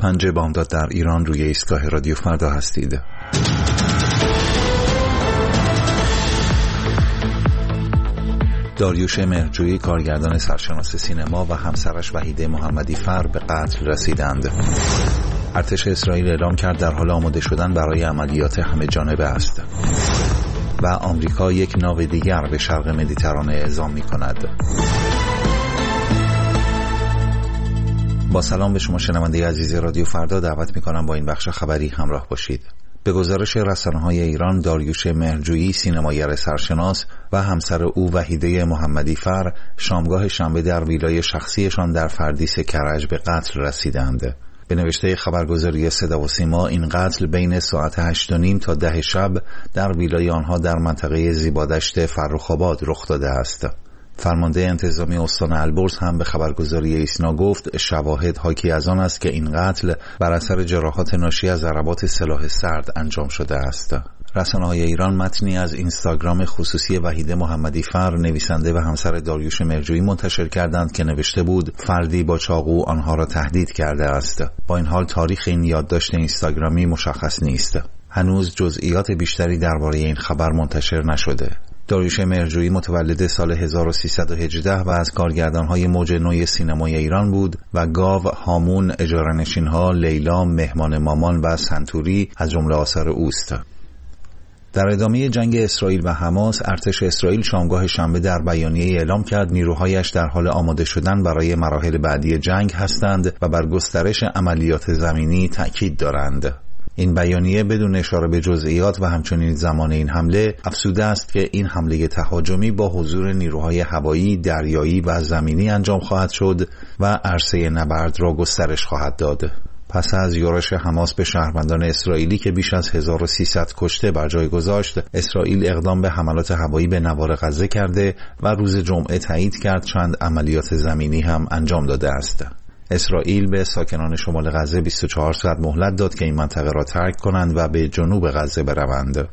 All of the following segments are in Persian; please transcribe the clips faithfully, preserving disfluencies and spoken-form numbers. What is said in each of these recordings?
پنجه بامداد در ایران، روی ایستگاه رادیو فردا هستید. داریوش مهرجویی، کارگردان سرشناس سینما، و همسرش وحیده محمدی فر به قتل رسیدند. ارتش اسرائیل اعلام کرد در حال آماده شدن برای عملیات همه جانبه است. و آمریکا یک ناو دیگر به شرق مدیترانه اعزام می کند. با سلام به شما شنونده عزیز رادیو فردا، دعوت می کنم با این بخش خبری همراه باشید. به گزارش رسانه‌های ایران، داریوش مهرجویی، سینماگر سرشناس، و همسر او وحیده محمدی فر شامگاه شنبه در ویلای شخصیشان در فردیس کرج به قتل رسیدند. به نوشته خبرگزاری صدا و سیما، این قتل بین ساعت هشت و نیم تا ده شب در ویلای آنها در منطقه زیبادشت فرخ‌آباد رخ داده است. فرمانده انتظامی استان البرز هم به خبرگزاری ایسنا گفت شواهد حاکی از آن است که این قتل بر اثر جراحات ناشی از ضربات سلاح سرد انجام شده است. رسانه‌های ایران متنی از اینستاگرام خصوصی وحیده محمدی فر، نویسنده و همسر داریوش مهرجویی، منتشر کردند که نوشته بود فردی با چاقو آنها را تهدید کرده است. با این حال تاریخ این یادداشت اینستاگرامی مشخص نیست. هنوز جزئیات بیشتری درباره این خبر منتشر نشده. داریوش مهرجویی متولد سال هزار و سیصد و هجده و از کارگردان‌های موج نوی سینمای ایران بود و گاو، هامون، اجاره‌نشین‌ها، لیلا، مهمان مامان و سنتوری از جمله آثار اوست. در ادامه جنگ اسرائیل و حماس، ارتش اسرائیل شامگاه شنبه در بیانیه اعلام کرد نیروهایش در حال آماده شدن برای مراحل بعدی جنگ هستند و بر گسترش عملیات زمینی تأکید دارند. این بیانیه بدون اشاره به جزئیات و همچنین زمان این حمله افزوده است که این حمله تهاجمی با حضور نیروهای هوایی، دریایی و زمینی انجام خواهد شد و عرصه نبرد را گسترش خواهد داد. پس از یورش حماس به شهروندان اسرائیلی که بیش از هزار و سیصد کشته بر جای گذاشت، اسرائیل اقدام به حملات هوایی به نوار غزه کرده و روز جمعه تایید کرد چند عملیات زمینی هم انجام داده است. اسرائیل به ساکنان شمال غزه بیست و چهار ساعت مهلت داد که این منطقه را ترک کنند و به جنوب غزه بروند.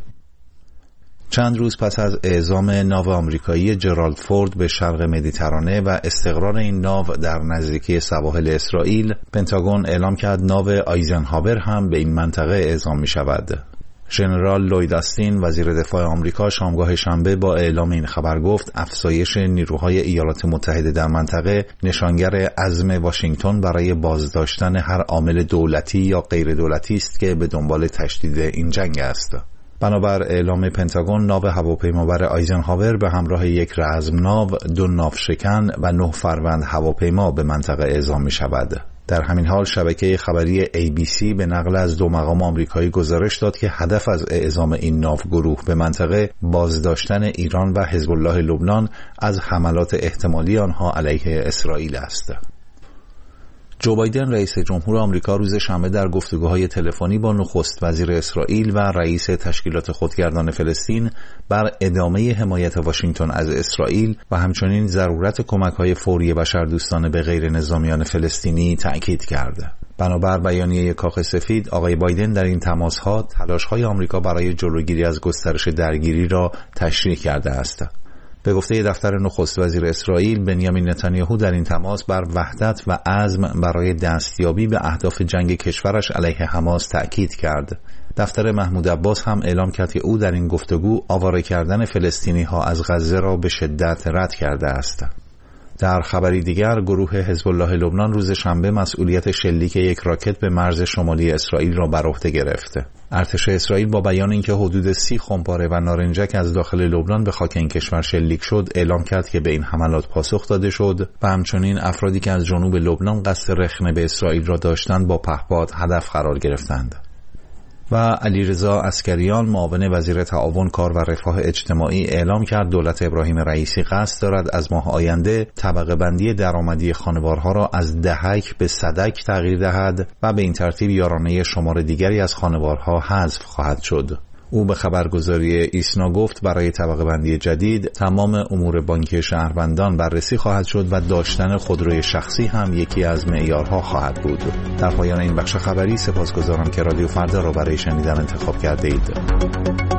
چند روز پس از اعزام ناو آمریکایی جرالد فورد به شرق مدیترانه و استقرار این ناو در نزدیکی سواحل اسرائیل، پنتاگون اعلام کرد ناو آیزنهاور هم به این منطقه اعزام می شود. ژنرال لوید آستین، وزیر دفاع آمریکا، شامگاه شنبه با اعلام این خبر گفت افزایش نیروهای ایالات متحده در منطقه نشانگر عزم واشنگتن برای بازداشتن هر عامل دولتی یا غیر دولتی است که به دنبال تشدید این جنگ است. بنابر اعلام پنتاگون، ناو هواپیمابر آیزنهاور به همراه یک رزمناو، دو ناوشکن و نه فروند هواپیما به منطقه اعزام می شود. در همین حال شبکه خبری ای بی سی به نقل از دو مقام آمریکایی گزارش داد که هدف از اعزام این ناو گروه به منطقه بازداشتن ایران و حزب الله لبنان از حملات احتمالی آنها علیه اسرائیل است. جو بایدن، رئیس جمهور آمریکا، روز شنبه در گفتگوهای تلفنی با نخست وزیر اسرائیل و رئیس تشکیلات خودگردان فلسطین بر ادامه حمایت واشنگتن از اسرائیل و همچنین ضرورت کمک‌های فوری بشردوستانه به غیر نظامیان فلسطینی تأکید کرد. بنابر بیانیه کاخ سفید، آقای بایدن در این تماس‌ها تلاش‌های آمریکا برای جلوگیری از گسترش درگیری را تشریح کرده است. به گفته دفتر نخست وزیر اسرائیل، بنیامین نتانیاهو در این تماس بر وحدت و عزم برای دستیابی به اهداف جنگ کشورش علیه حماس تأکید کرد. دفتر محمود عباس هم اعلام کرد که او در این گفتگو آواره کردن فلسطینی ها از غزه را به شدت رد کرده است. در خبری دیگر، گروه حزب الله لبنان روز شنبه مسئولیت شلیک یک راکت به مرز شمالی اسرائیل را بر عهده گرفت. ارتش اسرائیل با بیان اینکه حدود سی خمپاره و نارنجک از داخل لبنان به خاک این کشور شلیک شد، اعلام کرد که به این حملات پاسخ داده شد و همچنین افرادی که از جنوب لبنان قصد رخنه به اسرائیل را داشتند با پهپاد هدف قرار گرفتند. و علیرضا عسکریان، معاون وزیر تعاون، کار و رفاه اجتماعی، اعلام کرد دولت ابراهیم رئیسی قصد دارد از ماه آینده طبقه بندی درآمدی خانوارها را از دهک به صدک تغییر دهد و به این ترتیب یارانه شمار دیگری از خانوارها حذف خواهد شد. او به خبرگزاری ایسنا گفت برای طبقه بندی جدید تمام امور بانکی شهروندان بررسی خواهد شد و داشتن خودروی شخصی هم یکی از معیارها خواهد بود. در پایان این بخش خبری سپاسگزارم که رادیو فردا را برای شنیدن انتخاب کرده اید.